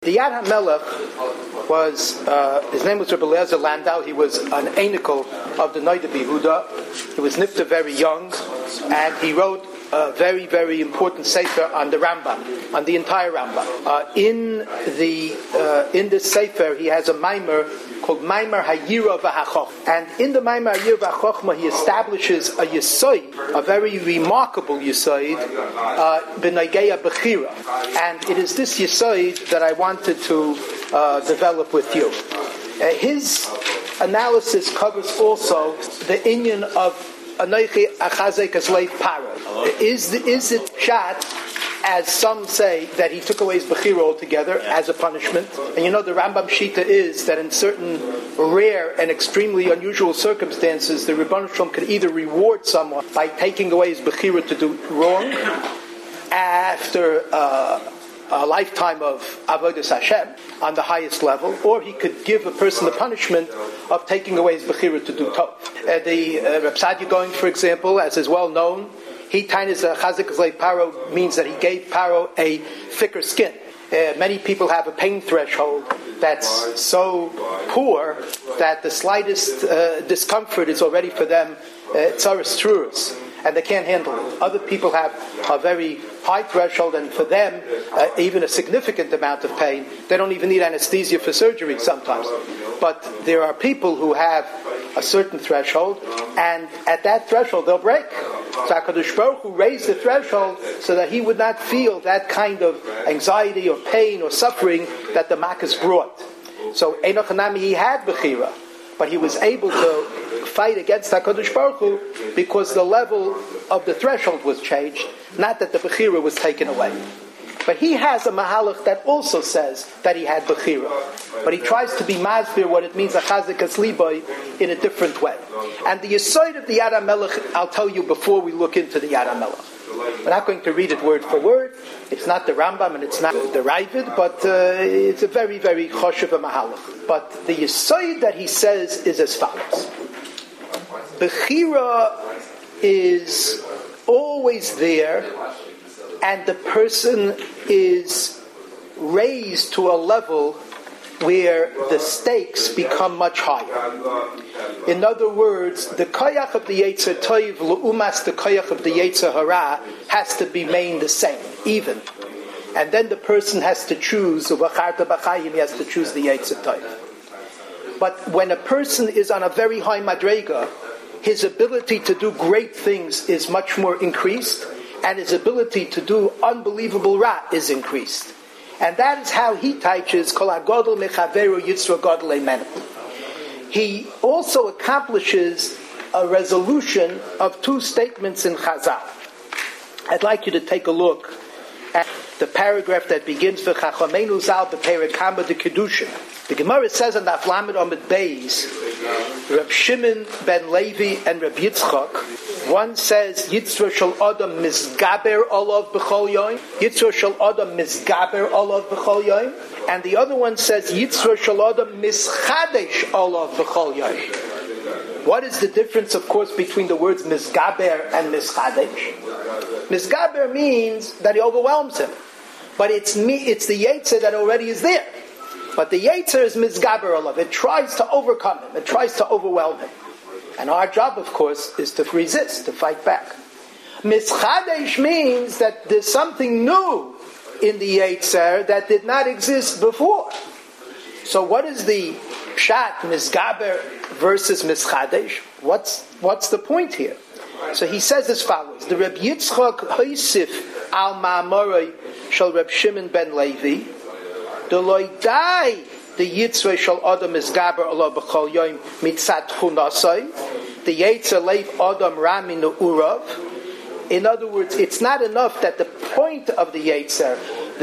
The Yad HaMelech was, his name was Rebbe Eliezer Landau. He was an Einikel of the Noda B'Yehuda. He was nifta very young, and he wrote a very, very important sefer on the Rambam, on the entire Rambam. In this sefer, he has a maimer called Maimer Hayira V'Hachochma. And in the Maimer Hayira V'Hachochma, he establishes a yisoid, a very remarkable yisoid, b'neigeya bechira. And it is this yisoid that I wanted to develop with you. His analysis covers also the inyan of Anochi Achazek Asleif Paro. Is it shot, as some say, that he took away his Bechira altogether as a punishment? And you know the Rambam Shita is that in certain rare and extremely unusual circumstances, the Rebbeinu Shalom could either reward someone by taking away his Bechira to do wrong after a lifetime of Avodas Hashem on the highest level, or he could give a person the punishment of taking away his Bechira to do Tov. The Reb Sadia Gaon, for example, as is well known, he tainis Chazek Zlei Paro means that he gave Paro a thicker skin. Many people have a pain threshold that's so poor that the slightest discomfort is already for them tzaras truras, and they can't handle it. Other people have a very high threshold, and for them, even a significant amount of pain. They don't even need anesthesia for surgery sometimes. But there are people who have a certain threshold, and at that threshold they'll break. So HaKadosh Baruch Hu raised the threshold so that he would not feel that kind of anxiety or pain or suffering that the Makkahs brought. So Enoch Hanami, he had Bechira, but he was able to fight against HaKadosh Baruch Hu because the level of the threshold was changed, not that the Bechira was taken away. But he has a Mahalach that also says that he had Bechira. But he tries to be masbir what it means, Achazek Asliboy, in a different way. And the Yesod of the Yad HaMelech, I'll tell you before we look into the Yad HaMelech. We're not going to read it word for word. It's not the Rambam and it's not the Ravid, but it's a very, very choshev Mahalach. But the Yesod that he says is as follows. Bechira is always there, and the person is raised to a level where the stakes become much higher. In other words, the koyach of the Yetzer Tov l'umas the koyach of the Yetzer Hara has to remain the same, even. And then the person has to choose, he has to choose the Yetzer Tov. But when a person is on a very high madrega, his ability to do great things is much more increased, and his ability to do unbelievable ra is increased. And that is how he teaches Kol HaGodol Mechaveru Yitzro Godol Amen. He also accomplishes a resolution of two statements in Chazal. I'd like you to take a look at the paragraph that begins V'chachamenu zal b'perek hama de kedushin. The Gemara says in the Aflamed Amid Beis, Reb Shimon ben Levi and Reb Yitzchak, one says Yitzro shel Adam misgaber olav b'chol yoyim, Yitzro shel Adam misgaber olav b'chol yoyim, and the other one says Yitzro shel Adam mischadesh olav b'chol yoyim. What is the difference, of course, between the words misgaber and mischadesh? Misgaber means that he overwhelms him, but it's the Yetzer that already is there. But the Yetzer is misgaber olav. It tries to overcome him. It tries to overwhelm him. And our job, of course, is to resist, to fight back. Mischadesh means that there's something new in the Yetzer that did not exist before. So what is the pshat, misgaber versus mischadesh? What's the point here? So he says as follows. The Reb Yitzchak Hoisif al Ma'amorai shel Reb Shimon ben Levi, the loydai the Yitzray shal Adam is gaber Allah b'chol yoyim mitzat chunasai. The Yetzer leiv Adam rami ne'urav. In other words, it's not enough that the point of the Yetzer,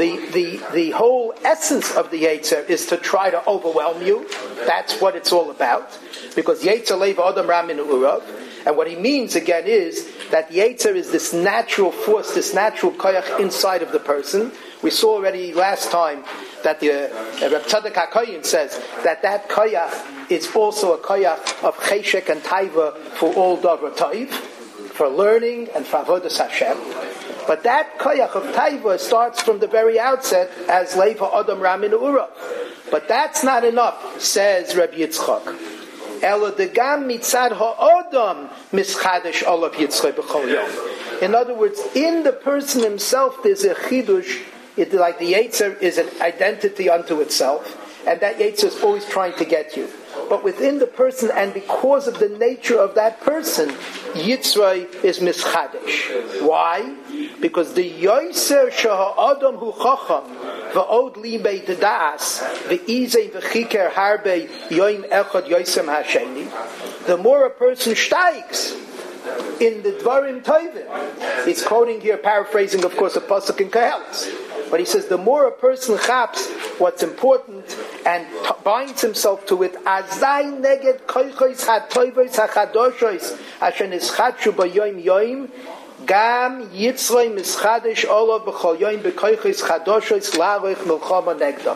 the whole essence of the Yetzer is to try to overwhelm you. That's what it's all about. Because Yetzer leiv Adam rami ne'urav. And what he means again is that Yetzer is this natural force, this natural koyach inside of the person. We saw already last time that the Reb Tzadok HaKohen says that koyach is also a koyach of cheshek and taiva for all davar taiv, for learning and for avodas Hashem. But that koyach of taiva starts from the very outset as leiva adam ramin ura. But that's not enough, says Rabbi Yitzchak. Elo degam mitzad ha'adam mischadesh olav Yitzchak b'chol yom. In other words, in the person himself there's a chidush. It's like the Yetzer is an identity unto itself, and that Yetzer is always trying to get you. But within the person, and because of the nature of that person, Yitzray is mischadesh. Why? Because the Yoser Shaha'adam Hu Chacham V'od Libei Dedas V'izei V'chiker Harbe Yoim Echad Yosem Hasheni. The more a person steigs in the Dvarim Tovim, he's quoting here, paraphrasing, of course, a pasuk in Koheles. But he says, the more a person chaps what's important and binds himself to it, azay neged koichos hatoivos hachadoshois asher nischadshu b'yoim yoim, gam yitzroi mischadesh olav b'chol yoim b'koichos chadoshois la'arich milchama negda.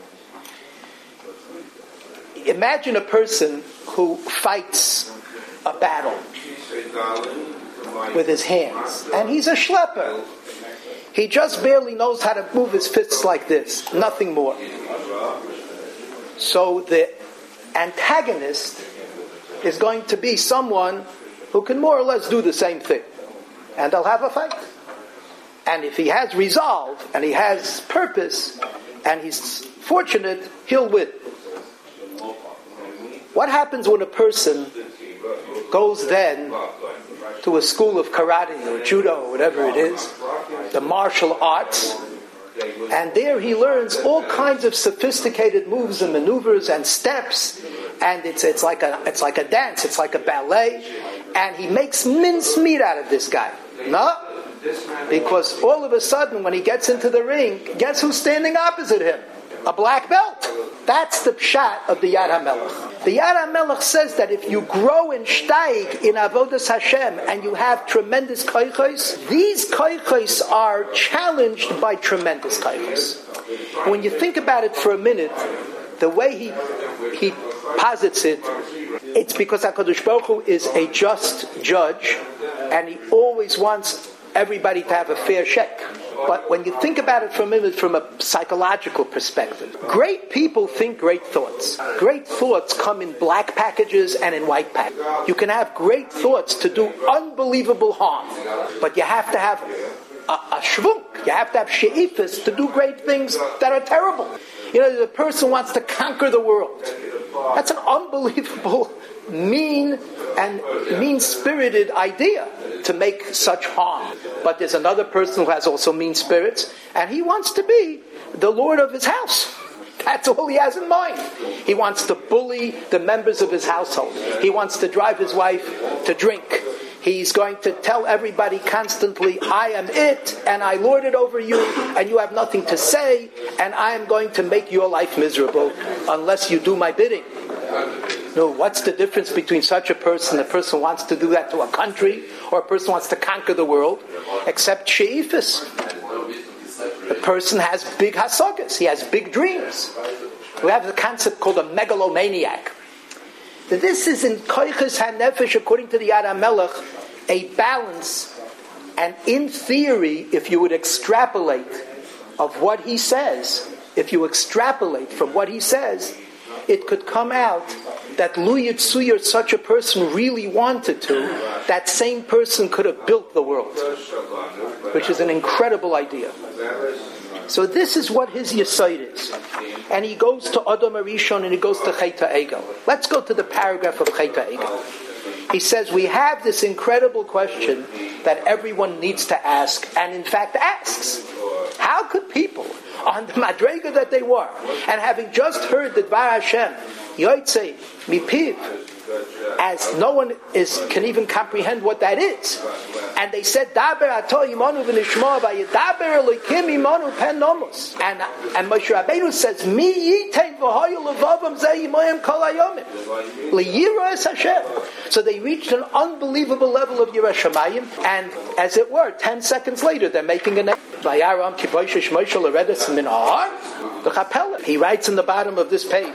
Imagine a person who fights a battle with his hands, and he's a schlepper. He just barely knows how to move his fists like this, nothing more. So the antagonist is going to be someone who can more or less do the same thing. And they'll have a fight. And if he has resolve, and he has purpose, and he's fortunate, he'll win. What happens when a person goes then to a school of karate or judo or whatever it is, the martial arts, and there he learns all kinds of sophisticated moves and maneuvers and steps, and it's like a dance, it's like a ballet, and he makes mincemeat out of this guy. No, because all of a sudden when he gets into the ring, guess who's standing opposite him? A black belt. That's the pshat of the Yad HaMelech. The Yad HaMelech says that if you grow and steig in Avodas Hashem and you have tremendous koichos, these koichos are challenged by tremendous koichos. When you think about it for a minute, the way he posits it, it's because HaKadosh Baruch Hu is a just judge and he always wants everybody to have a fair shake. But when you think about it for a minute from a psychological perspective, great people think great thoughts. Great thoughts come in black packages and in white packages. You can have great thoughts to do unbelievable harm, but you have to have a shvunk. You have to have she'ifas to do great things that are terrible. You know, the person wants to conquer the world. That's an unbelievable, mean-spirited idea to make such harm. But there's another person who has also mean spirits, and he wants to be the lord of his house. That's all he has in mind. He wants to bully the members of his household. He wants to drive his wife to drink. He's going to tell everybody constantly, I am it, and I lord it over you, and you have nothing to say, and I am going to make your life miserable unless you do my bidding. No, what's the difference between such a person who wants to do that to a country, or a person who wants to conquer the world, except she'ifis? The person has big hasagas, he has big dreams. We have the concept called a megalomaniac. This is in Koiches HaNefesh, according to the Yad HaMelech, a balance, and in theory, if you would extrapolate of what he says, if you extrapolate from what he says, it could come out that Lu Yitzuyer, such a person really wanted to, that same person could have built the world, which is an incredible idea. So this is what his Yesod is. And he goes to Adam Arishon and he goes to Chet HaEgel. Let's go to the paragraph of Chet HaEgel. He says, we have this incredible question that everyone needs to ask, and in fact asks. How could people, on the Madrega that they were, and having just heard the Dvar Hashem, Yotzei Mipiv, as no one can even comprehend what that is, and they said, Daber ato imanu v'nishma v'yedaber Elokim imanu pen nomos, and Moshe Rabbeinu says, Mi yitein v'hoyu levavam zeh imoyim kol hayomim liyira es Hashem. So they reached an unbelievable level of Yirah Shamayim, and as it were, 10 seconds later, they're making a name. He writes in the bottom of this page,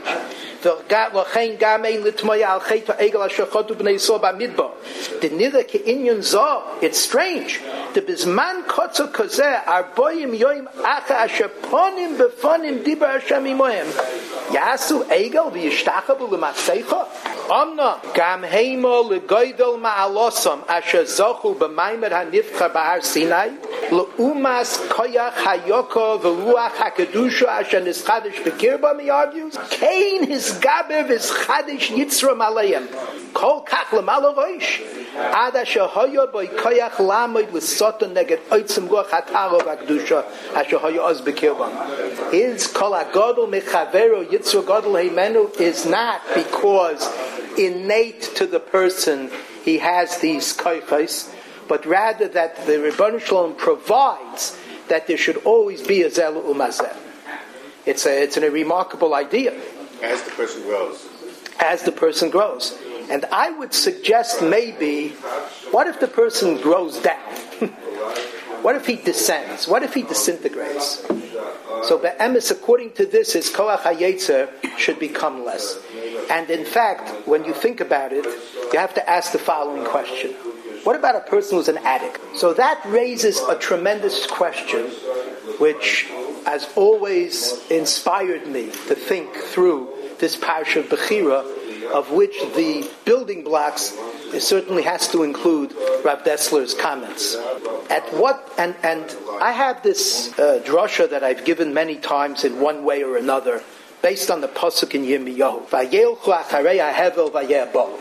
it's strange The bizman kotzo kozeh arboyim yoim acha asher ponim befonim dibar Hashem imohem. Yasu egel v'yishtachavu l'matzeicha. Amna gam heimo legoydel ma'alosam asher zochu b'maimer hanifcha b'har Sinai l'umas koyach hayoko v'ruach hakedusha asher nischadish b'kirba, he argues. Kain his gaber v'schadish yitzram aleim kol kach l'malovoish ad asher hoyo boy koyach lamoid l'soton neged oitzim goch hataro v'akdusha asher hoyo oz b'kirba. His kol agodol mechavero yitzra godol heimenu is not because innate to the person he has these koifos, but rather that the Rebbeinu Shalom provides that there should always be a zelu umazeh. It's a remarkable idea. As the person grows. As the person grows. And I would suggest maybe, what if the person grows down? What if he descends? What if he disintegrates? So the emes, according to this, is koach hayetzer should become less. And in fact, when you think about it, you have to ask the following question. What about a person who's an addict? So that raises a tremendous question, which has always inspired me to think through this parsha of Bechira, of which the building blocks certainly has to include Rav Dessler's comments. And I have this drasha that I've given many times in one way or another, based on the pasuk in Yirmiyahu. Vayelchu acharei hahevel vayeh.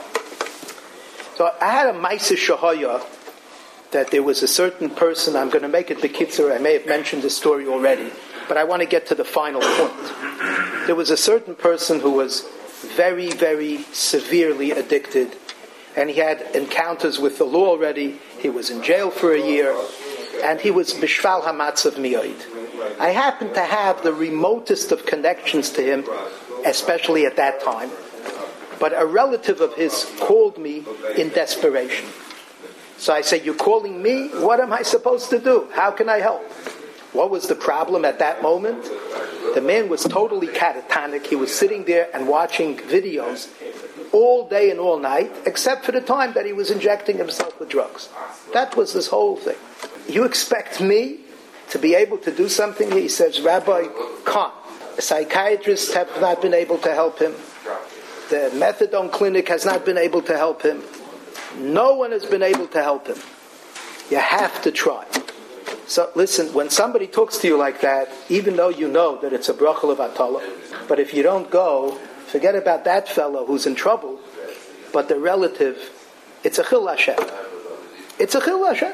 So I had a Maisa Shahaya that there was a certain person, I'm going to make it Bekitzer, I may have mentioned this story already, but I want to get to the final point. There was a certain person who was very, very severely addicted, and he had encounters with the law already. He was in jail for a year, and he was Bishval Hamatzav Miyoid. I happened to have the remotest of connections to him, especially at that time. But a relative of his called me in desperation. So I said, "You're calling me? What am I supposed to do? How can I help?" What was the problem at that moment? The man was totally catatonic. He was sitting there and watching videos all day and all night, except for the time that he was injecting himself with drugs. That was this whole thing. You expect me to be able to do something? He says, "Rabbi Khan, psychiatrists have not been able to help him. The methadone clinic has not been able to help him. No one has been able to help him. You have to try." So listen, when somebody talks to you like that, even though you know that it's a bracha levatala, but if you don't go, forget about that fellow who's in trouble, but the relative, it's a chil Hashem. It's a chil Hashem.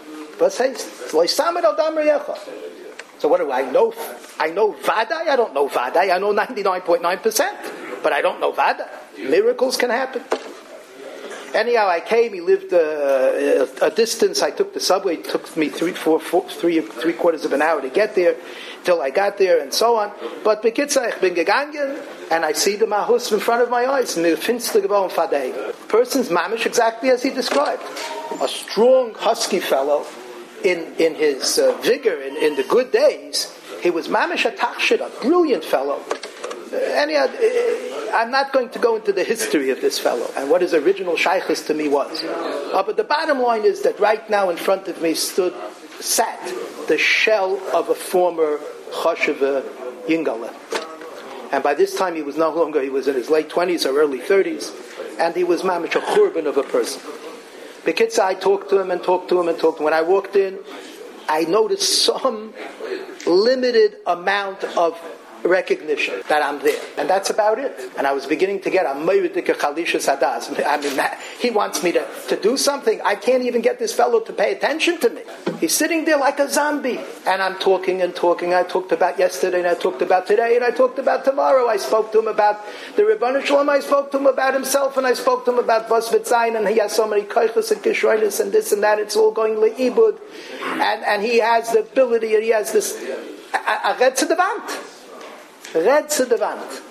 So what do I know? I know Vadai, I don't know Vadai, I know 99.9%, but I don't know Vadai. Miracles can happen. Anyhow, I came, he lived a distance, I took the subway, it took me three quarters of an hour to get there, till I got there, and so on. But bekitzer, ich bin gegangen, and I see the mahus in front of my eyes, and the finster gewon fadei. Person's mamish exactly as he described. A strong, husky fellow, in his vigor, in the good days, he was mamish a tachshid, a brilliant fellow. Anyhow, I'm not going to go into the history of this fellow and what his original shaykhus to me was. But the bottom line is that right now in front of me sat the shell of a former chashuva yingala. And by this time he was no longer, he was in his late 20s or early 30s, and he was mamish a churban of a person. Bekitza, I talked to him. When I walked in, I noticed some limited amount of recognition that I'm there, and that's about it. And I was beginning to get a mayridika chalisha sadas. I mean, he wants me to do something. I can't even get this fellow to pay attention to me. He's sitting there like a zombie, and I'm talking. I talked about yesterday, and I talked about today, and I talked about tomorrow. I spoke to him about the Rebbeinu Shalom. I spoke to him about himself, and I spoke to him about Bas V'Tzayin, and he has so many koichos and kishroinis and this and that. It's all going leibud, and he has the ability, and he has this a red to the vant. Red to the vant.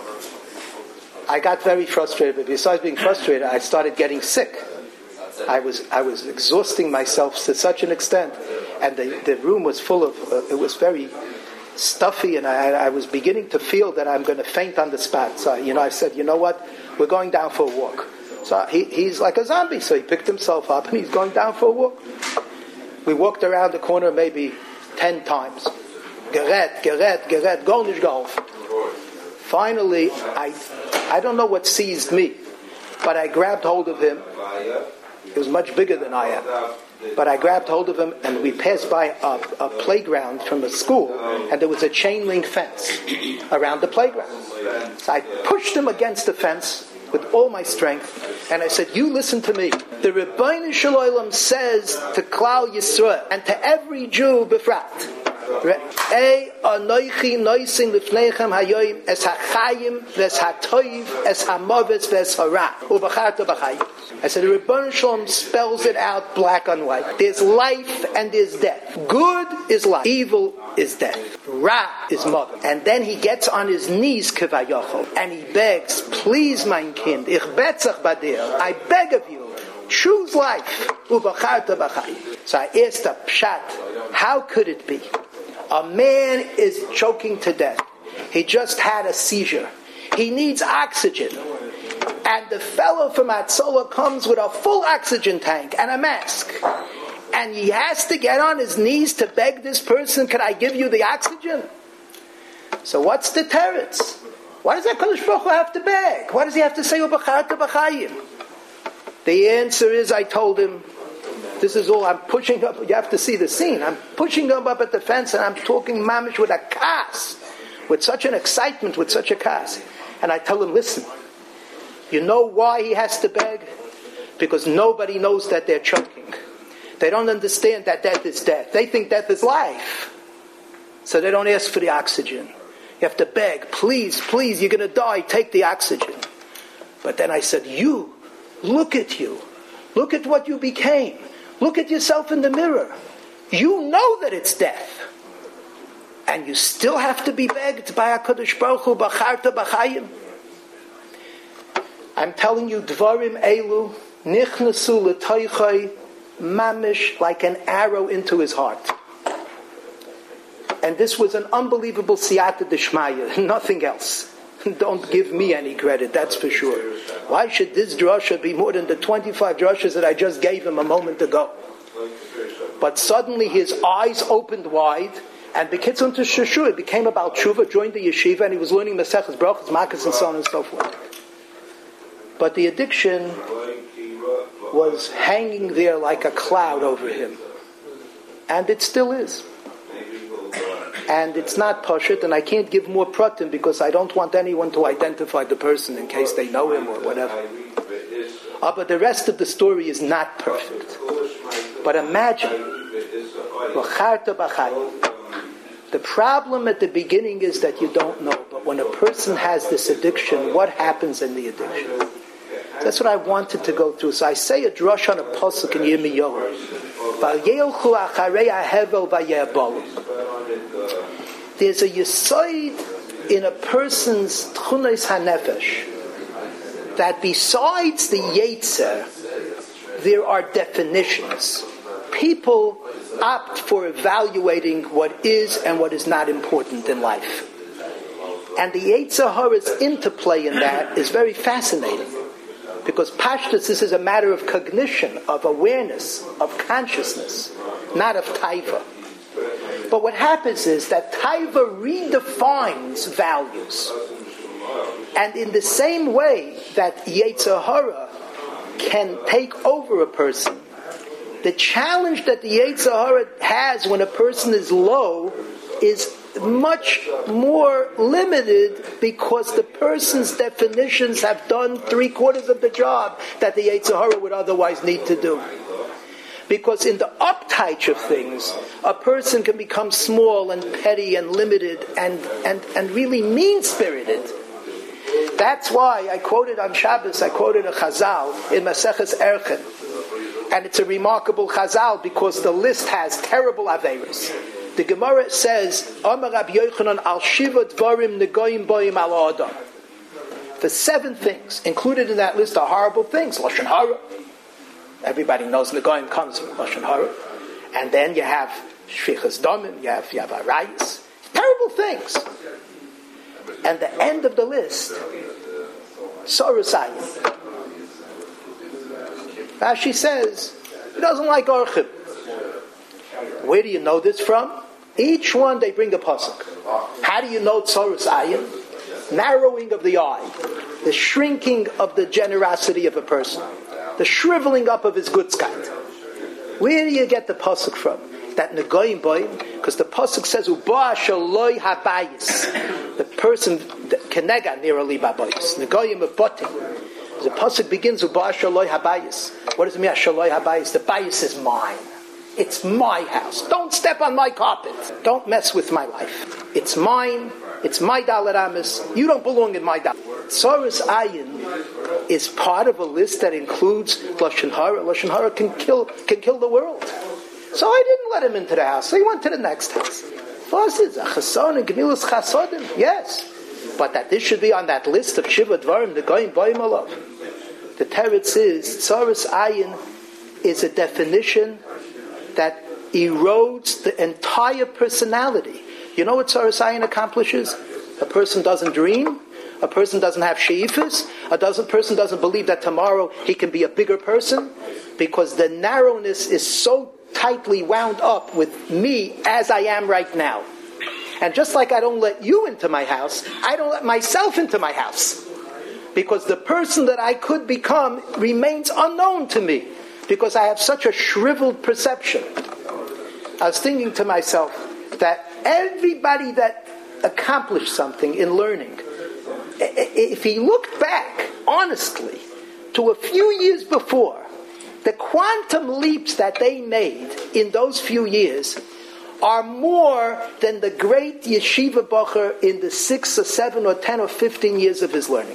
I got very frustrated, but besides being frustrated, I started getting sick. I was exhausting myself to such an extent, and the room was full of, it was very stuffy, and I was beginning to feel that I'm going to faint on the spot. So, I said, you know what, we're going down for a walk. So he's like a zombie, so he picked himself up, and he's going down for a walk. We walked around the corner maybe 10 times. Gerät, gar nicht geholfen. Finally, I don't know what seized me, but I grabbed hold of him. He was much bigger than I am. But I grabbed hold of him, and we passed by a playground from a school, and there was a chain link fence around the playground. So I pushed him against the fence with all my strength, and I said, you listen to me. The Rebbeinu Shel Olam says to Klal Yisrael, and to every Jew befrat, I said, the Rebbeinu Shalom spells it out black on white. There's life and there's death. Good is life. Evil is death. Ra is mother. And then he gets on his knees, Kevayochel, and he begs, please, mein Kind, ich betzach badir, I beg of you, choose life. Ubacharta b'chayim. So I asked the Pshat, how could it be? A man is choking to death. He just had a seizure. He needs oxygen. And the fellow from Hatzolah comes with a full oxygen tank and a mask. And he has to get on his knees to beg this person, can I give you the oxygen? So what's the teretz? Why does HaKadosh Baruch Hu have to beg? Why does he have to say, Ubacharta b'chayim? The answer is, I told him, this is all, I'm pushing up, you have to see the scene, I'm pushing him up at the fence and I'm talking mamish with a kas, with such an excitement, with such a kas. And I tell him, listen, you know why he has to beg? Because nobody knows that they're choking. They don't understand that death is death. They think death is life. So they don't ask for the oxygen. You have to beg, please, please, you're going to die, take the oxygen. But then I said, you, look at you. Look at what you became. Look at yourself in the mirror. You know that it's death. And you still have to be begged by HaKadosh Baruch Hu, Bacharta b'chayim. I'm telling you, Dvarim Elu, Nichnasu l'toichai, mamish, like an arrow into his heart. And this was an unbelievable siyata d'shmaya, nothing else. Don't give me any credit, that's for sure. Why should this drasha be more than the 25 drashas that I just gave him a moment ago? But suddenly his eyes opened wide, and Bekitzun to Shushu, it became about tshuva, joined the yeshiva, and he was learning Maseches Brachos, Makas, and so on and so forth. But the addiction was hanging there like a cloud over him. And it still is. And it's not pashut, and I can't give more pratim because I don't want anyone to identify the person in case they know him or whatever. But the rest of the story is not perfect. But imagine, the problem at the beginning is that you don't know. But when a person has this addiction, what happens in the addiction? That's what I wanted to go through. So I say a drush on a pasuk in Yirmiyahu. There's a yisoid in a person's tchunos hanefesh that besides the yetzer, there are definitions. People opt for evaluating what is and what is not important in life. And the Yetzer Hara's interplay in that is very fascinating. Because pashtus, this is a matter of cognition, of awareness, of consciousness, not of taiva. But what happens is that taiva redefines values. And in the same way that Yetzer Hara can take over a person, the challenge that the Yetzer Hara has when a person is low is much more limited because the person's definitions have done 3/4 of the job that the Yetzer Hara would otherwise need to do. Because in the uptight of things, a person can become small and petty and limited and really mean-spirited. That's why I quoted on Shabbos, I quoted a Chazal in Maseches Erchin. And it's a remarkable Chazal because the list has terrible Averos. The Gemara says, Amar Rabbi Yochanan al Shiva Dvarim Negoyim Boim al Adam. The 7 things included in that list are horrible things. Lashon Hara. Everybody knows Negoyim comes from Lashon Hara. And then you have Shfichas Damim, you have Arayis. Terrible things. And the end of the list, Sorosayim. Rashi says, he doesn't like Orchim. Where do you know this from? Each one they bring a pasuk. How do you know tzoros ayin? Narrowing of the eye, the shrinking of the generosity of a person, the shriveling up of his gutzkeit. Where do you get the pasuk from? That negoyim boyim, because the pasuk says uba shaloi habayis. The person kenega nirali babayis. Negoyim of botim. The pasuk begins uba shaloi habayis. What does it mean? Shaloi habayis. The bayis is mine. It's my house. Don't step on my carpet. Don't mess with my life. It's mine. It's my dalet amis. You don't belong in my dalet. Tzoros ayin is part of a list that includes lashon hara. Lashon hara can kill the world. So I didn't let him into the house. So he went to the next house. Yes, but that this should be on that list of shiva dvarim, the goyim boyim alav. The teretz is tzoros ayin is a definition that erodes the entire personality. You know what tzoros ayin accomplishes? A person doesn't dream. A person doesn't have she'ifas. A person doesn't believe that tomorrow he can be a bigger person, because the narrowness is so tightly wound up with me as I am right now. And just like I don't let you into my house, I don't let myself into my house, because the person that I could become remains unknown to me, because I have such a shriveled perception. I was thinking to myself that everybody that accomplished something in learning, if he looked back honestly to a few years before, the quantum leaps that they made in those few years are more than the great yeshiva bacher in the 6 or 7 or 10 or 15 years of his learning.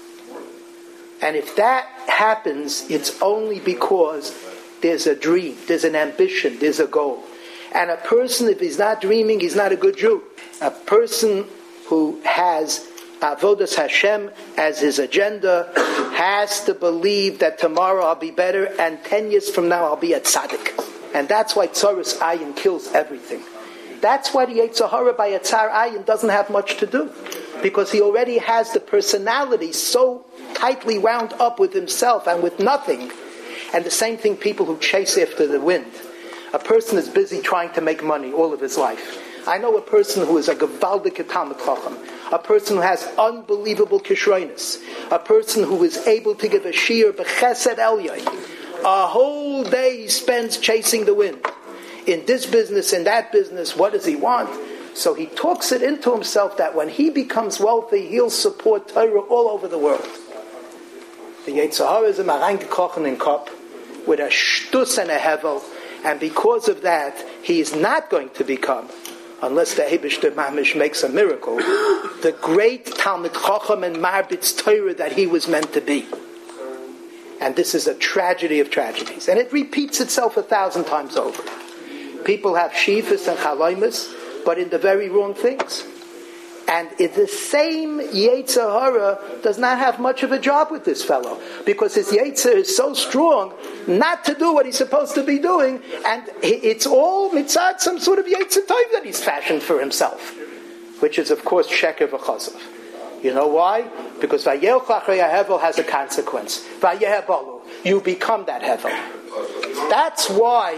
And if that happens, it's only because there's a dream, there's an ambition, there's a goal. And a person, if he's not dreaming, he's not a good Jew. A person who has Avodas Hashem as his agenda has to believe that tomorrow I'll be better and 10 years from now I'll be at tzaddik. And that's why tzoros ayin kills everything. That's why the Yetzer Hara by Yatzar Ayin doesn't have much to do, because he already has the personality so tightly wound up with himself and with nothing. And the same thing people who chase after the wind. A person is busy trying to make money all of his life. I know a person who is a gewaldige Talmid Chacham, a person who has unbelievable kishroinus, a person who is able to give a shiur b'chesed elyon. A whole day he spends chasing the wind. In this business, in that business, what does he want? So he talks it into himself that when he becomes wealthy, he'll support Torah all over the world. The Yetzer Hara is a marangekrochen in Kop with a shtus and a hevel, and because of that, he is not going to become, unless the Eibishter Mamish makes a miracle, the great Talmid Chacham and Marbitz Torah that he was meant to be. And this is a tragedy of tragedies. And it repeats itself 1,000 times over. People have shifas and chaloimus, but in the very wrong things. And the same Yetzer Hara does not have much of a job with this fellow, because his Yetzer is so strong not to do what he's supposed to be doing, and it's all mitzad some sort of Yetzer Tov that he's fashioned for himself, which is of course sheker v'chazav. You know why? Because Vayelch Achrei HaHevel has a consequence. Vayeh Balu, you become that Hevel. That's why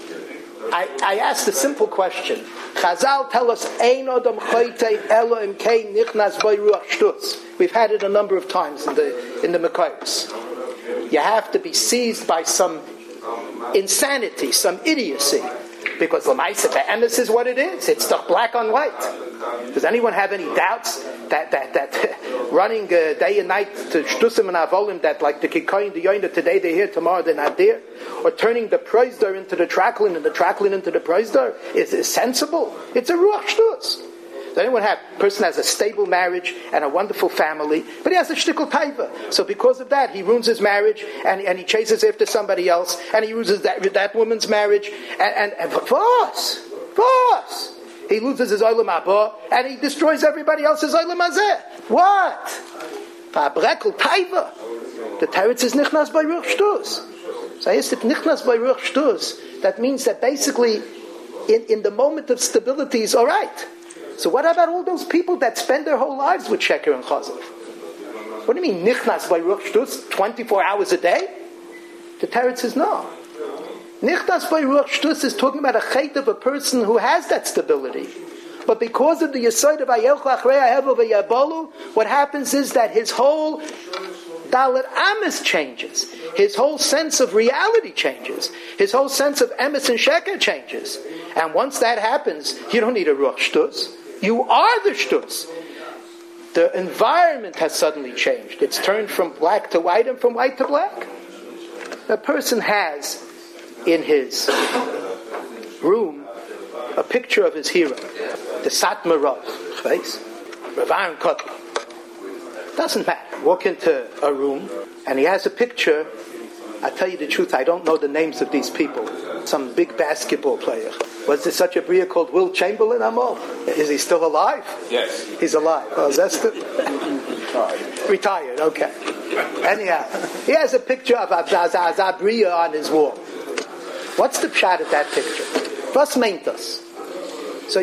I asked a simple question. Chazal tell us, Ein Odom Choytei Elo Imkei Nichnas Boi Ruach Shtus. We've had it a number of times in the Mekayos. You have to be seized by some insanity, some idiocy, because Lamaisa Be'emes is what it is. It's stuck black on white. Does anyone have any doubts that running day and night to Shtusim and Avolim, that like the Kikoyin, the Yoina, today they're here, tomorrow they're not there, or turning the Preisdor into the Traklin and the Traklin into the Preisdor is sensible? It's a Ruach Shtus. Does anyone have? A person has a stable marriage and a wonderful family, but he has a shtickle taiva. So because of that, he ruins his marriage and he chases after somebody else, and he loses that woman's marriage, and for us, he loses his olam haba and he destroys everybody else's olam hazeh. What? Va'abrekel taiva. The teretz is nichnas by ruach shtus. So I asked if nichnas by ruach shtus, that means that basically in the moment of stability is all right. So what about all those people that spend their whole lives with sheker and chazav? What do you mean nichnas by ruach shtus 24 hours a day? The teretz is no. Nichtas by Ruach Shtus is talking about a chait of a person who has that stability. But because of the Yesod of Vayelchu Achrei Hahevel Vayabolu, what happens is that his whole Dalet Amis changes. His whole sense of reality changes. His whole sense of Emes and Sheker changes. And once that happens, you don't need a Ruach Shtus. You are the Shtus. The environment has suddenly changed. It's turned from black to white and from white to black. A person has in his room a picture of his hero, the Satmar Rav, Rav Aaron Kotler. Doesn't matter. Walk into a room and he has a picture. I tell you the truth, I don't know the names of these people. Some big basketball player. Was there such a bria called Will Chamberlain, Amol? Is he still alive? Yes. He's alive. Oh, is that still? Retired, okay. Anyhow, he has a picture of Abria on his wall. What's the pshat of that picture? Was meint us? So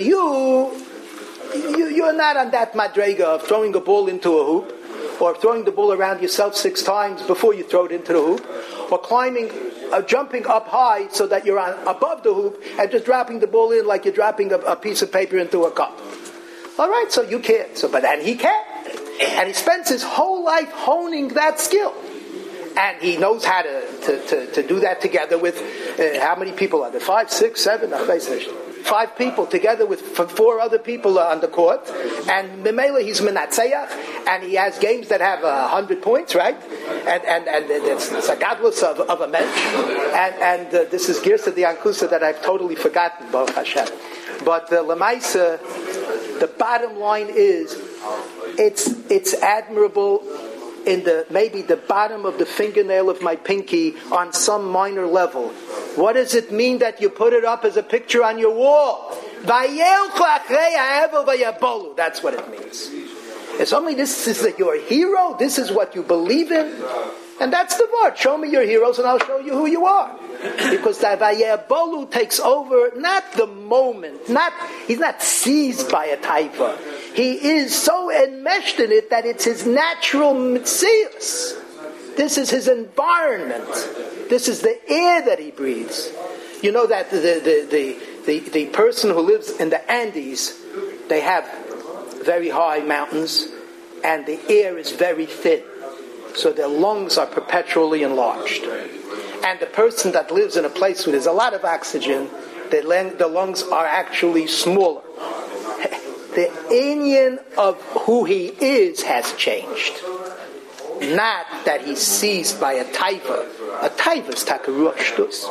you're not on that madrega of throwing a ball into a hoop, or throwing the ball around yourself 6 times before you throw it into the hoop, or jumping up high so that you're above the hoop and just dropping the ball in like you're dropping a piece of paper into a cup. All right, so you can't. But then he can, and he spends his whole life honing that skill, and he knows how to do that together with how many people are there? 5, 6, 7. 5 people together with 4 other people on the court, and Memela he's Menatzeach, and he has games that have 100 points, right? And it's a godless of a mensch, and this is Girsa the Ankusa that I've totally forgotten, Baruch Hashem. But the Lamaisa, the bottom line is, it's admirable in maybe the bottom of the fingernail of my pinky on some minor level. What does it mean that you put it up as a picture on your wall? That's what it means. It's only this is that you're a hero, this is what you believe in, and that's the word. Show me your heroes and I'll show you who you are. Because that Vayebolu takes over not the moment, he's not seized by a taifa. He is so enmeshed in it that it's his natural mitzias. This is his environment. This is the air that he breathes. You know that the person who lives in the Andes, they have very high mountains and the air is very thin. So their lungs are perpetually enlarged. And the person that lives in a place where there's a lot of oxygen, the lungs are actually smaller. The inyan of who he is has changed. Not that he's seized by a taiva. A taiva is takaruach shtus.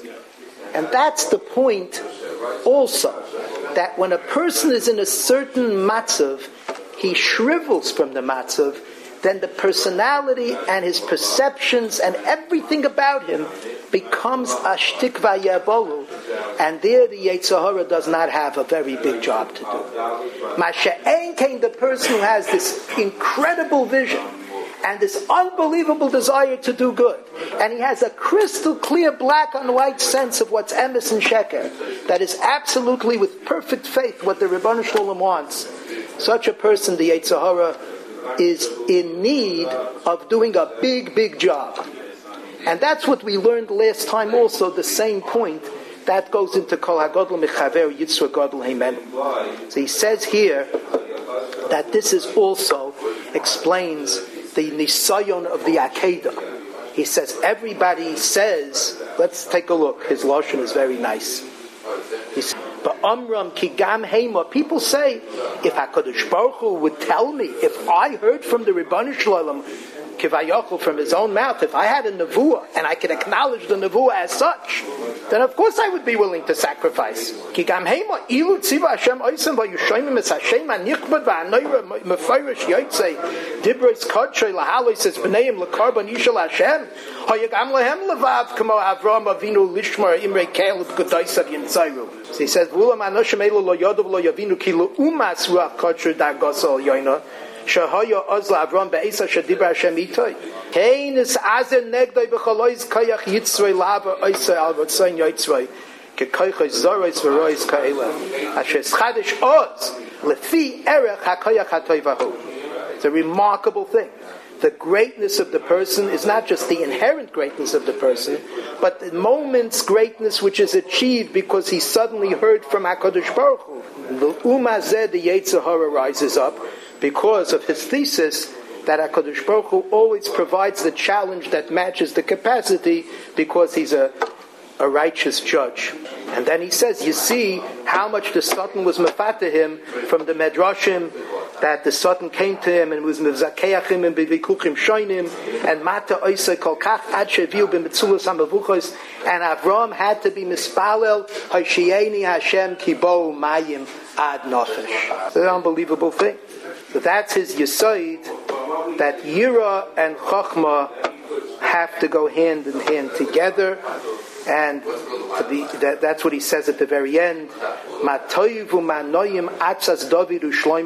And that's the point also, that when a person is in a certain matzav, he shrivels from the matzav, then the personality and his perceptions and everything about him becomes ashtik vayabolu, and there the Yetzer Hara does not have a very big job to do. Masha'en came the person who has this incredible vision and this unbelievable desire to do good, and he has a crystal clear black on white sense of what's emes and sheker, that is absolutely with perfect faith what the Rebbeinu Shalom wants. Such a person, the Yetzer Hara, is in need of doing a big, big job. And that's what we learned last time also, the same point. That goes into Kol HaGodol Mechaver Yitzra Godol Heimenu. So he says here that this is also explains the Nisayon of the Akedah. He says, everybody says, let's take a look, his Lashon is very nice. He says, but Amram Kigam Hema, people say, if HaKadosh Baruch Hu would tell me, if I heard from the Rebbeinu Shalom, Kivayachol, from his own mouth, if I had a nevuah and I could acknowledge the nevuah as such, then of course I would be willing to sacrifice. Kigam Hema, Ilu Tziva Hashem Oisem Vayushoimim Es Hashem Anichbad Va'anoira Mefarish Yotzei Dibros Kodshei Lahalo says B'neim L'Karban Yishal Hashem Hayagam Lehem Levav Kamo Avram Avinu Lishmar Imrei Kaleb Godaisav Yintzayru. So he says V'ulam Anoshim Elu Lo Yodov Lo Yavinu Kilu Umas Ruach Kodsher Dagosol Yoina Shahaya Ozla Avram Be'esa Shadibra Hashem Itoy Kein is Azer Negdoi B'chalois Kayach Yitzroi Lava Oisei Al Votzayin Yitzroi Kekoichoi Zorois V'rois Ka'ela Asher Schadish Oz Lefi Erech HaKayach HaToivahu. It's a remarkable thing the greatness of the person is not just the inherent greatness of the person, but the moment's greatness which is achieved because he suddenly heard from HaKadosh Baruch Hu. The Umazeh, the Yetzer Hara rises up because of his thesis that HaKadosh Baruch Hu always provides the challenge that matches the capacity because he's a righteous judge. And then he says, you see how much the Satan was mafata him from the Medrashim, that the Satan came to him and was mevzakeachim and bivikuchim shoinim and mata oisei kol kach ad sheviu b'metzulos hamavuchos, and Avram had to be mispalel ha'shieni Hashem kibo mayim ad nafesh. It's an unbelievable thing. So that's his yisoid, that Yira and Chochmah have to go hand in hand together. And that's what he says at the very end. What does he mean, David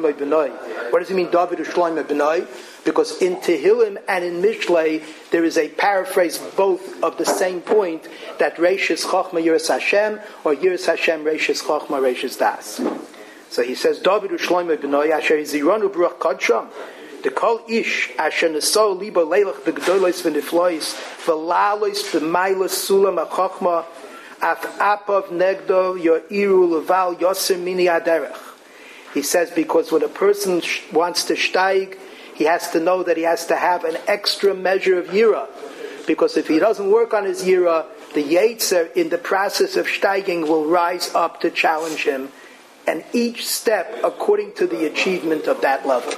u'Shlomo b'noi? Because in Tehillim and in Mishlei there is a paraphrase both of the same point, that Reishis Chochmah Yiras Hashem, or Yiras Hashem Reishis Chochmah Reishis Das. So he says, David u'Shlomo b'noi asher ziranu b'ruach kodsham. The kol ish asher neso libo leilach b'gdolos v'niflois v'lalos b'mailos sulam ha'chochma af apav negdo yo'iru leval yoser mini aderech. He says because when a person wants to steig, he has to know that he has to have an extra measure of yira. Because if he doesn't work on his yira, the yetzer in the process of steiging will rise up to challenge him, and each step according to the achievement of that level.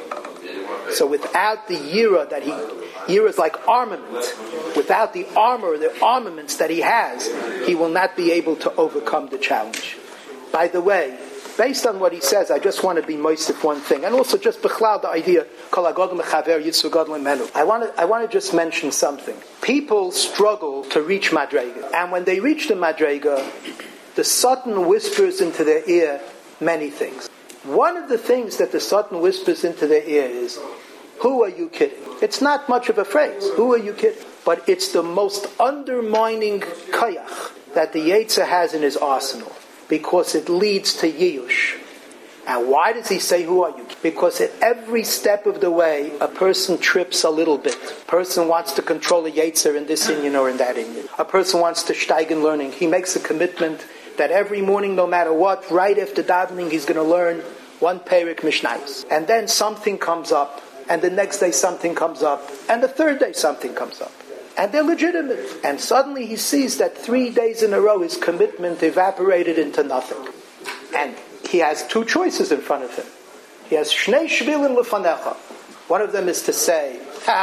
So without the yira yira is like armament. Without the armor, the armaments that he has, he will not be able to overcome the challenge. By the way, based on what he says, I just want to be moistif one thing, and also just bechlal the idea kol hagodol mechaver yitzur godol menu. I want to just mention something. People struggle to reach madrega, and when they reach the madrega, the Satan whispers into their ear many things. One of the things that the Satan whispers into their ear is, who are you kidding? It's not much of a phrase, who are you kidding? But it's the most undermining kayach that the Yetzer has in his arsenal, because it leads to Yiyush. And why does he say, who are you? Because at every step of the way, a person trips a little bit. A person wants to control a Yetzer in this Inyan or in that Inyan. A person wants to steig in learning. He makes a commitment that every morning, no matter what, right after davening, he's going to learn one Perek Mishnayos. And then something comes up, and the next day something comes up, and the third day something comes up. And they're legitimate. And suddenly he sees that 3 days in a row his commitment evaporated into nothing. And he has two choices in front of him. He has Shnei Shvilin Lefanecha. One of them is to say,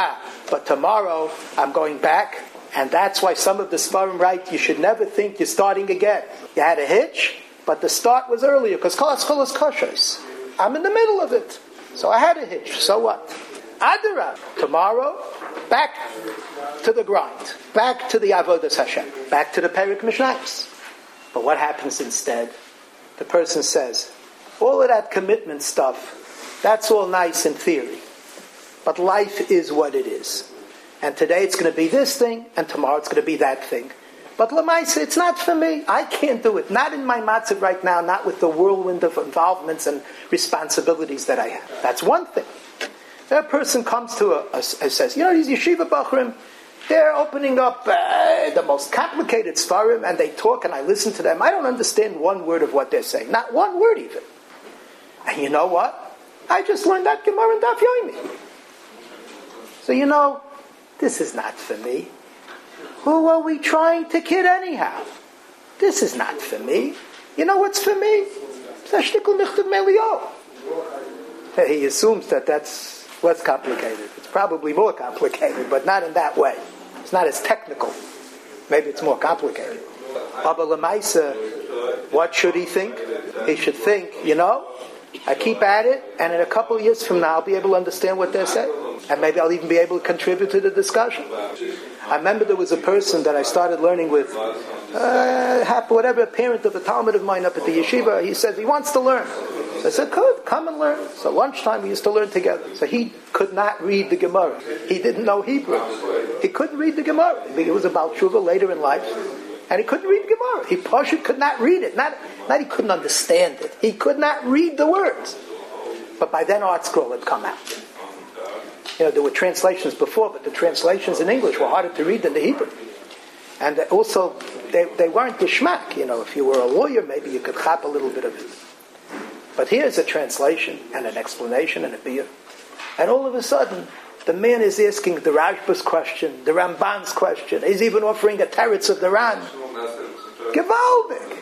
but tomorrow I'm going back. And that's why some of the Sfarim write, you should never think you're starting again. You had a hitch, but the start was earlier, because Kol HaSchol is Koshos. I'm in the middle of it. So I had a hitch. So what? Adara. Tomorrow, back to the grind. Back to the Avodas Hashem. Back to the Perek Mishnayos. But what happens instead? The person says, all of that commitment stuff, that's all nice in theory. But life is what it is. And today it's going to be this thing, and tomorrow it's going to be that thing. But Lamaisa, it's not for me. I can't do it. Not in my matzav right now, not with the whirlwind of involvements and responsibilities that I have. That's one thing. That person comes to says, these yeshiva bachrim, they're opening up the most complicated svarim, and they talk, and I listen to them. I don't understand one word of what they're saying. Not one word even. And you know what? I just learned that Gemara and Daf Yomi. So this is not for me. Who are we trying to kid anyhow? This is not for me. You know what's for me? He assumes that that's less complicated. It's probably more complicated, but not in that way. It's not as technical. Maybe it's more complicated. Abba Lamaisa, what should he think? He should think, I keep at it, and in a couple of years from now, I'll be able to understand what they're saying. And maybe I'll even be able to contribute to the discussion. I remember there was a person that I started learning with, whatever, a parent of a Talmud of mine up at the yeshiva. He says he wants to learn. So I said, good, come and learn. So lunchtime we used to learn together. So he could not read the Gemara. He didn't know Hebrew. He couldn't read the Gemara. He was about Tshuva later in life. And he couldn't read the Gemara. He could not read it. Not he couldn't understand it. He could not read the words. But by then Art Scroll had come out. There were translations before, but the translations in English were harder to read than the Hebrew. And also, they weren't geschmack. If you were a lawyer, maybe you could chop a little bit of it. But here's a translation and an explanation and a beer. And all of a sudden, the man is asking the Rashba's question, the Ramban's question. He's even offering a teretz of the Ran. Gewaldig.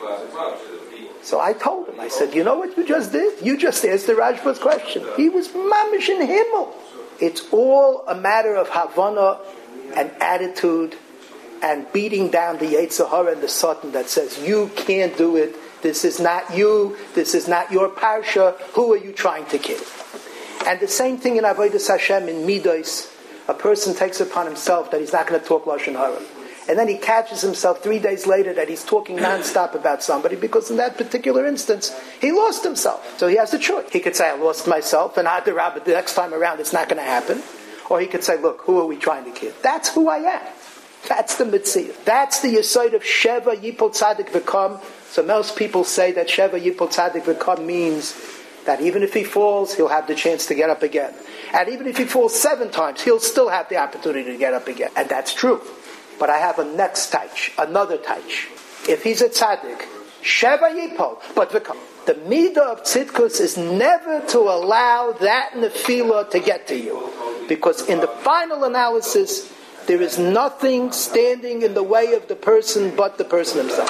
So I told him, I said, you know what you just did? You just asked the Rashba's question. He was mamish in Himmel. It's all a matter of Havana and attitude and beating down the Yetzer Hara and the Satan that says, you can't do it. This is not you. This is not your parsha. Who are you trying to kill? And the same thing in Avodas Hashem, in Midos. A person takes upon himself that he's not going to talk Lashon Hara. And then he catches himself 3 days later that he's talking nonstop about somebody because in that particular instance, he lost himself. So he has a choice. He could say, I lost myself, and the next time around it's not going to happen. Or he could say, look, who are we trying to kill? That's who I am. That's the mitzvah. That's the yesod of Sheva Yipol Tzadik V'Kam. So most people say that Sheva Yipol Tzadik V'Kam means that even if he falls, he'll have the chance to get up again. And even if he falls 7 times, he'll still have the opportunity to get up again. And that's true. But I have a next taich, another taich. If he's a tzaddik, Sheva Yipol, but V'Kam. The midah of tzidkus is never to allow that nefila to get to you. Because in the final analysis, there is nothing standing in the way of the person but the person himself.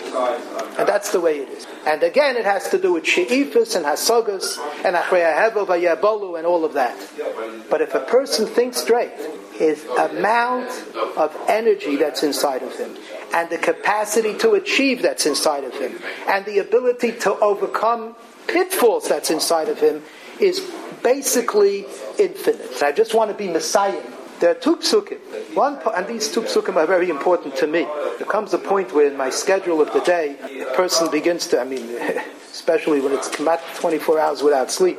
And that's the way it is. And again, it has to do with she'ifus and hasagas and achrei hahevel vayabolu and all of that. But if a person thinks straight, his amount of energy that's inside of him and the capacity to achieve that's inside of him and the ability to overcome pitfalls that's inside of him is basically infinite. I just want to be Messiah. There are 2 psukim. And these 2 psukim are very important to me. There comes a point where in my schedule of the day, a person begins to, especially when it's come out 24 hours without sleep,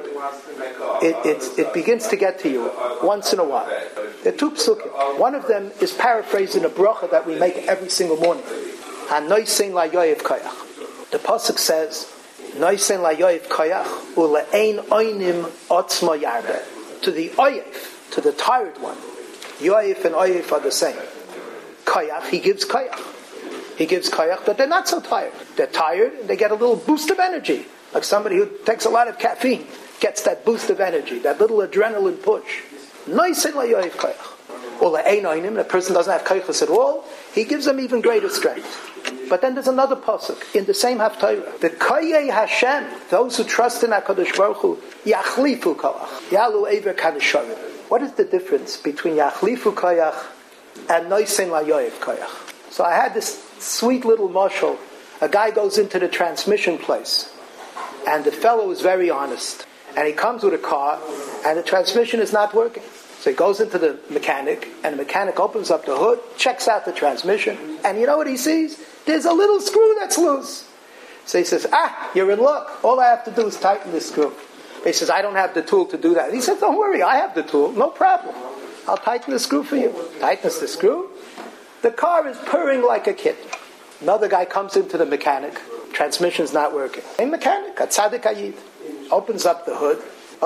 it begins to get to you once in a while. There are 2 psukim. One of them is paraphrasing a bracha that we make every single morning. Hanoisein la yoyev koyach. The pasuk says, Noisein la yoyev koyach ule'ein oynim otzma yarbe. To the oyev, to the tired one, Yoif and Oyif are the same. Koyach, he gives koyach. He gives koyach, but they're not so tired. They're tired and they get a little boost of energy. Like somebody who takes a lot of caffeine gets that boost of energy, that little adrenaline push. Nice and Yoif koyach. Or the person doesn't have koyach at all, he gives them even greater strength. But then there's another pasuk in the same haftarah. The koyei Hashem, those who trust in HaKadosh Baruch Hu, yachlifu koyach, yalu ever kadesharim. What is the difference between Yachlifu Koyach and Noisein La Yoyev Koyach? So I had this sweet little mashal. A guy goes into the transmission place, and the fellow is very honest. And he comes with a car, and the transmission is not working. So he goes into the mechanic, and the mechanic opens up the hood, checks out the transmission, and you know what he sees? There's a little screw that's loose. So he says, you're in luck. All I have to do is tighten this screw. He says, I don't have the tool to do that. He said, don't worry, I have the tool, no problem. I'll tighten the screw for you. Tightens the screw. The car is purring like a kitten. Another guy comes into the mechanic. Transmission's not working. A mechanic, a tzaddik ayid, opens up the hood.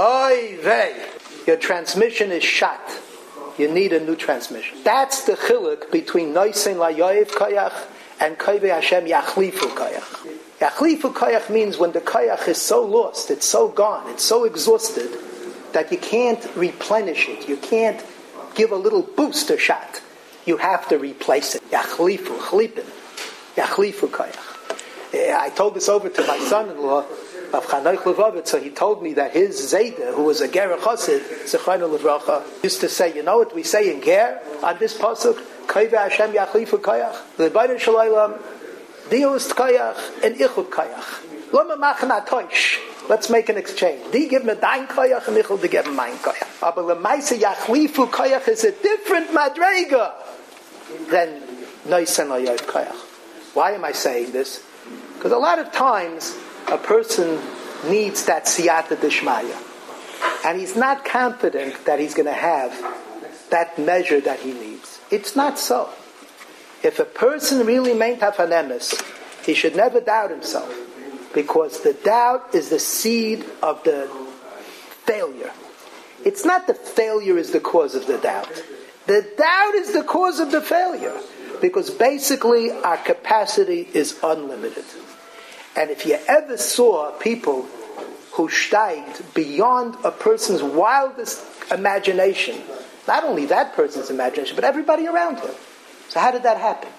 Oy vey, your transmission is shot. You need a new transmission. That's the chiluk between Noisein La Yoyev Koyach and Koyvei Hashem Yachlifu Koyach. Yachlifu koyach means when the koyach is so lost, it's so gone, it's so exhausted, that you can't replenish it. You can't give a little boost or shot. You have to replace it. Yachlifu, chlipin. Yachlifu koyach. I told this over to my son-in-law, of Chanoich Levovitz, so he told me that his Zayda, who was a Ger Chassid, Zechayna Levracha, used to say, you know what we say in Ger, on this pasuk, Koyvei Hashem Yachlifu koyach, L'bayna Shalaylam, Dios koyach and ichud koyach. Lama machna toish. Let's make an exchange. Di give me dein koyach and ichud give me mein koyach. Aber lemaise yachlifu koyach is a different madrega than Noisein La Yoyev koyach. Why am I saying this? Because a lot of times a person needs that siyata dishmaya, and he's not confident that he's going to have that measure that he needs. It's not so. If a person really meant hafanemis, he should never doubt himself, because the doubt is the seed of the failure. It's not the failure is the cause of the doubt. The doubt is the cause of the failure. Because basically our capacity is unlimited. And if you ever saw people who steigt beyond a person's wildest imagination, not only that person's imagination, but everybody around him. So how did that happen?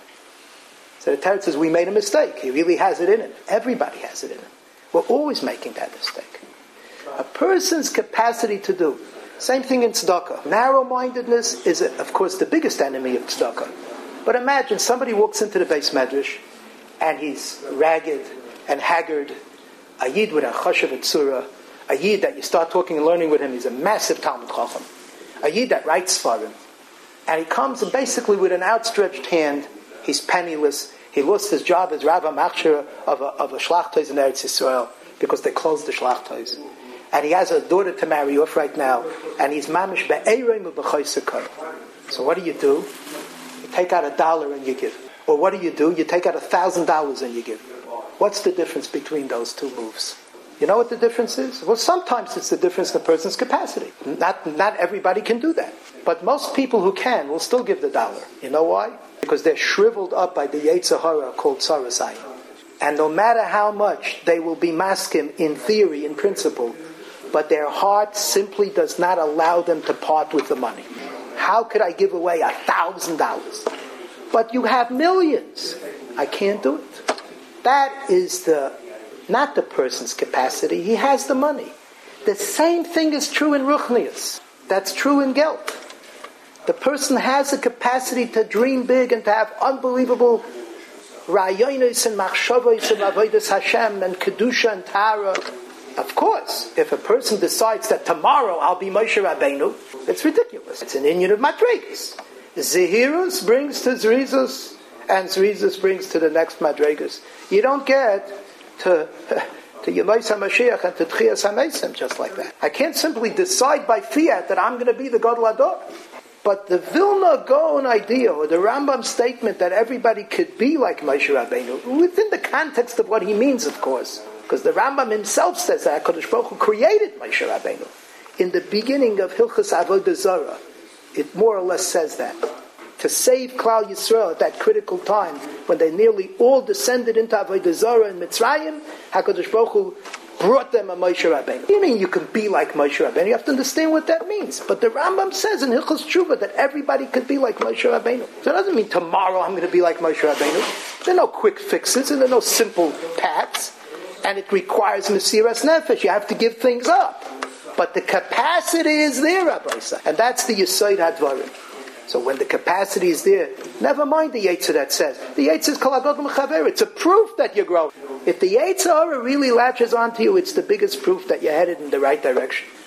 So the Torah says, we made a mistake. He really has it in him. Everybody has it in him. We're always making that mistake. A person's capacity to do. Same thing in tzedakah. Narrow-mindedness is, of course, the biggest enemy of tzedakah. But imagine somebody walks into the Beis Medrash and he's ragged and haggard, a yid with a chashav etzura, a yid that you start talking and learning with him, he's a massive Talmud Chacham, a yid that writes for him. And he comes and basically with an outstretched hand, he's penniless, he lost his job as Rav HaMachshir of a Shlachtos in Eretz Yisrael because they closed the Shlachtos. And he has a daughter to marry off right now, and he's mamish be'ereim u'b'chosakar. So what do? You take out $1 and you give. Or what do? You take out $1,000 and you give. What's the difference between those two moves? You know what the difference is? Well, sometimes it's the difference in a person's capacity. Not everybody can do that. But most people who can will still give the $1. You know why? Because they're shriveled up by the Yetzer Hara called Tsaras Ayin. And no matter how much they will be maskim in theory, in principle, but their heart simply does not allow them to part with the money. How could I give away $1,000? But you have millions. I can't do it. That is not the person's capacity. He has the money. The same thing is true in Ruchnius. That's true in Geld. The person has the capacity to dream big and to have unbelievable rayonos and machshavos and avodas Hashem and kedusha and tara. Of course, if a person decides that tomorrow I'll be Moshe Rabbeinu, it's ridiculous. It's an inyan of madregas. Zehirus brings to Zrizus, and Zrizus brings to the next madregas. You don't get to Yemais HaMashiach and to Tchias HaMeisim just like that. I can't simply decide by fiat that I'm going to be the Gadol Ador. But the Vilna Gaon idea, or the Rambam statement that everybody could be like Moshe Rabbeinu, within the context of what he means, of course. Because the Rambam himself says that HaKadosh Baruch Hu created Moshe Rabbeinu. In the beginning of Hilchos Avodah Zarah, it more or less says that. To save Klal Yisrael at that critical time, when they nearly all descended into Avodah Zarah in Mitzrayim, HaKadosh Baruch Hu brought them a Moshe Rabbeinu. You mean you can be like Moshe Rabbeinu? You have to understand what that means. But the Rambam says in Hilchos Tshuva that everybody could be like Moshe Rabbeinu. So it doesn't mean tomorrow I'm going to be like Moshe Rabbeinu. There are no quick fixes and there are no simple paths. And it requires Mesiras Nefesh. You have to give things up. But the capacity is there, Rabbi Isai. And that's the Yesod HaDvarim. So when the capacity is there, never mind the Yetzer that says. The Yetzer is Kol HaGodol Mechaver. It's a proof that you're growing. If the Yetzer Hara really latches onto you, it's the biggest proof that you're headed in the right direction.